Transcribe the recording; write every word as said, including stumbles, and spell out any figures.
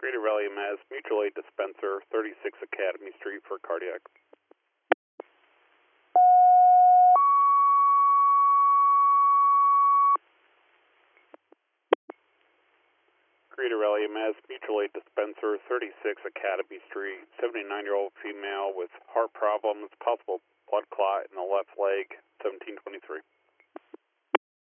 Greater Raleigh, Mass. Mutual Aid Dispenser, thirty-six Academy Street for cardiac. Greater Raleigh, Mass. Mutual Aid Dispenser, thirty-six Academy Street, seventy-nine-year-old female with heart problems, possible blood clot in the left leg, seventeen twenty-three.